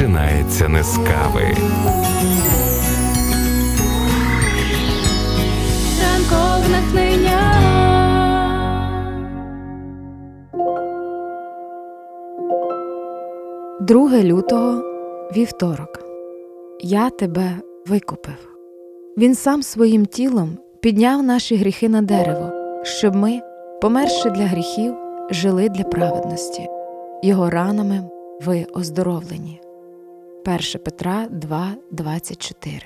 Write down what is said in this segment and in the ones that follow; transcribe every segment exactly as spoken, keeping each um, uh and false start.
починається не з кави. Ранкове натхнення. друге лютого, вівторок. Я тебе викупив. Він сам своїм тілом підняв наші гріхи на дерево, щоб ми, померши для гріхів, жили для праведності. Його ранами ви оздоровлені. перше Петра два, двадцять чотири.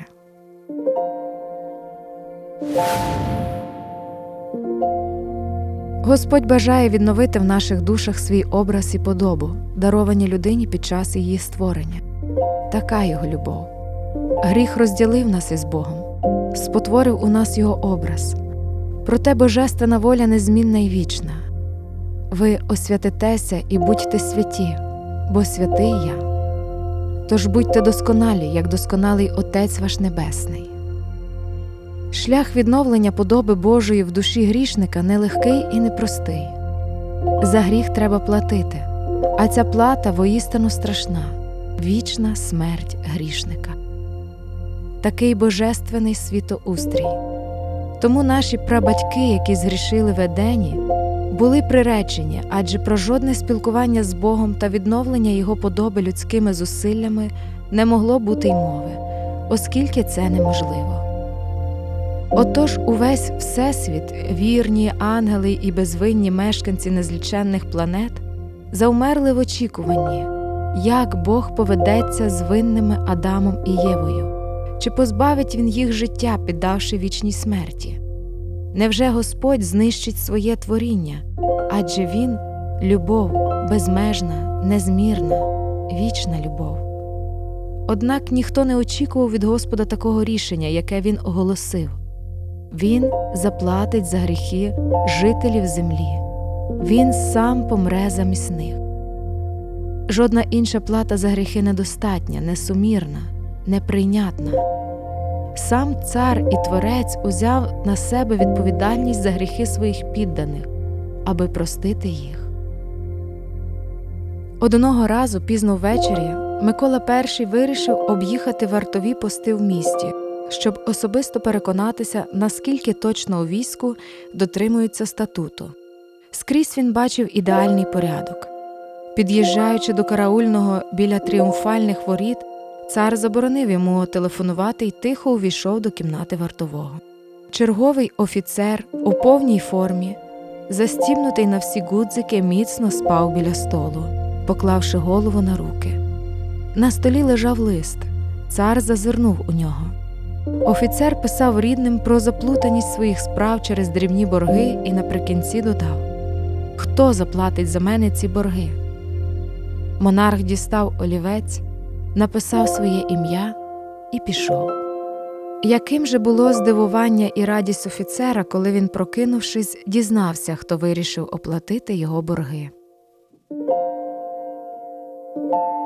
Господь бажає відновити в наших душах свій образ і подобу, даровані людині під час її створення. Така його любов. Гріх розділив нас із Богом, спотворив у нас його образ. Проте божественна воля незмінна і вічна. Ви освятитеся і будьте святі, бо святий я. Тож будьте досконалі, як досконалий Отець ваш Небесний. Шлях відновлення подоби Божої в душі грішника нелегкий і непростий. За гріх треба платити, а ця плата воістину страшна – вічна смерть грішника. Такий божественний світоустрій. Тому наші прабатьки, які згрішили в Едені, були приречені, адже про жодне спілкування з Богом та відновлення Його подоби людськими зусиллями не могло бути й мови, оскільки це неможливо. Отож увесь Всесвіт, вірні ангели і безвинні мешканці незліченних планет завмерли в очікуванні, як Бог поведеться з винними Адамом і Євою, чи позбавить Він їх життя, піддавши вічній смерті. Невже Господь знищить своє творіння, адже Він – любов, безмежна, незмірна, вічна любов. Однак ніхто не очікував від Господа такого рішення, яке Він оголосив. Він заплатить за гріхи жителів землі. Він сам помре замість них. Жодна інша плата за гріхи недостатня, несумірна, неприйнятна. Сам цар і творець узяв на себе відповідальність за гріхи своїх підданих, аби простити їх. Одного разу, пізно ввечері, Микола І вирішив об'їхати вартові пости в місті, щоб особисто переконатися, наскільки точно у війську дотримуються статуту. Скрізь він бачив ідеальний порядок. Під'їжджаючи до караульного біля тріумфальних воріт, цар заборонив йому телефонувати й тихо увійшов до кімнати вартового. Черговий офіцер у повній формі, застібнутий на всі гудзики, міцно спав біля столу, поклавши голову на руки. На столі лежав лист. Цар зазирнув у нього. Офіцер писав рідним про заплутаність своїх справ через дрібні борги і наприкінці додав: «Хто заплатить за мене ці борги?» Монарх дістав олівець, написав своє ім'я і пішов. Яким же було здивування і радість офіцера, коли він, прокинувшись, дізнався, хто вирішив оплатити його борги.